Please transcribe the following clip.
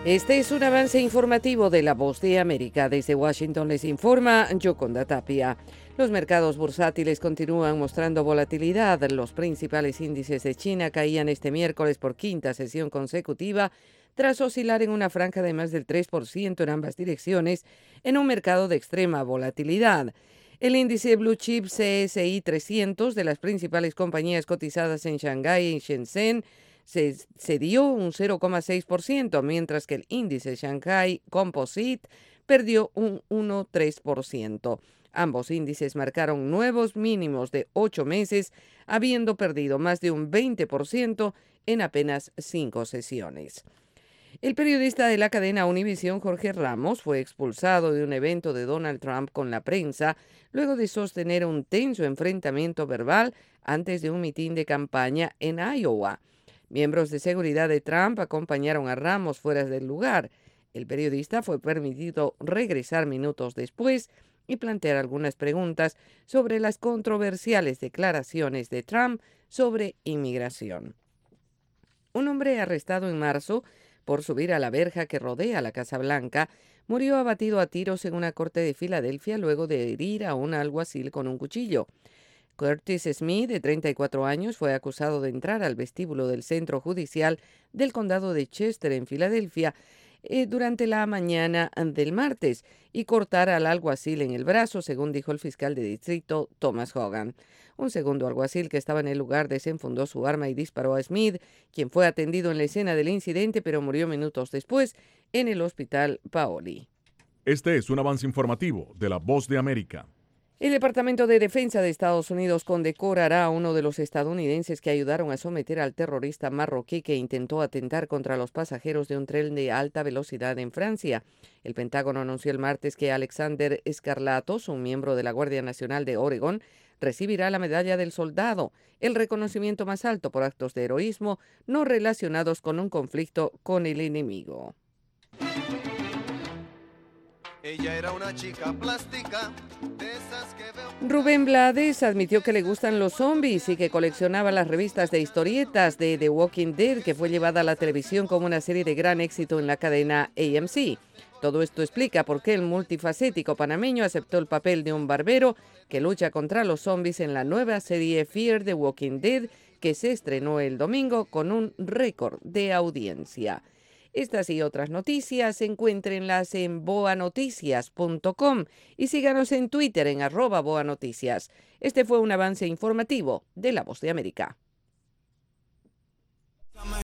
Este es un avance informativo de La Voz de América. Desde Washington les informa Yoconda Tapia. Los mercados bursátiles continúan mostrando volatilidad. Los principales índices de China caían este miércoles por quinta sesión consecutiva, tras oscilar en una franja de más del 3% en ambas direcciones, en un mercado de extrema volatilidad. El índice Blue Chip CSI 300 de las principales compañías cotizadas en Shanghái y Shenzhen se dio un 0,6%, mientras que el índice Shanghai Composite perdió un 1,3%. Ambos índices marcaron nuevos mínimos de 8 meses, habiendo perdido más de un 20% en apenas 5 sesiones. El periodista de la cadena Univisión, Jorge Ramos, fue expulsado de un evento de Donald Trump con la prensa luego de sostener un tenso enfrentamiento verbal antes de un mitin de campaña en Iowa. Miembros de seguridad de Trump acompañaron a Ramos fuera del lugar. El periodista fue permitido regresar minutos después y plantear algunas preguntas sobre las controversiales declaraciones de Trump sobre inmigración. Un hombre arrestado en marzo por subir a la verja que rodea la Casa Blanca murió abatido a tiros en una corte de Filadelfia luego de herir a un alguacil con un cuchillo. Curtis Smith, de 34 años, fue acusado de entrar al vestíbulo del centro judicial del condado de Chester, en Filadelfia, durante la mañana del martes y cortar al alguacil en el brazo, según dijo el fiscal de distrito Thomas Hogan. Un segundo alguacil que estaba en el lugar desenfundó su arma y disparó a Smith, quien fue atendido en la escena del incidente, pero murió minutos después en el hospital Paoli. Este es un avance informativo de La Voz de América. El Departamento de Defensa de Estados Unidos condecorará a uno de los estadounidenses que ayudaron a someter al terrorista marroquí que intentó atentar contra los pasajeros de un tren de alta velocidad en Francia. El Pentágono anunció el martes que Alexander Escarlatos, un miembro de la Guardia Nacional de Oregón, recibirá la Medalla del Soldado, el reconocimiento más alto por actos de heroísmo no relacionados con un conflicto con el enemigo. Ella era una chica plástica, de esas que veo... Rubén Blades admitió que le gustan los zombies y que coleccionaba las revistas de historietas de The Walking Dead, que fue llevada a la televisión como una serie de gran éxito en la cadena AMC. Todo esto explica por qué el multifacético panameño aceptó el papel de un barbero que lucha contra los zombies en la nueva serie Fear the Walking Dead, que se estrenó el domingo con un récord de audiencia. Estas y otras noticias encuéntrenlas en boanoticias.com y síganos en Twitter en @boanoticias. Este fue un avance informativo de La Voz de América.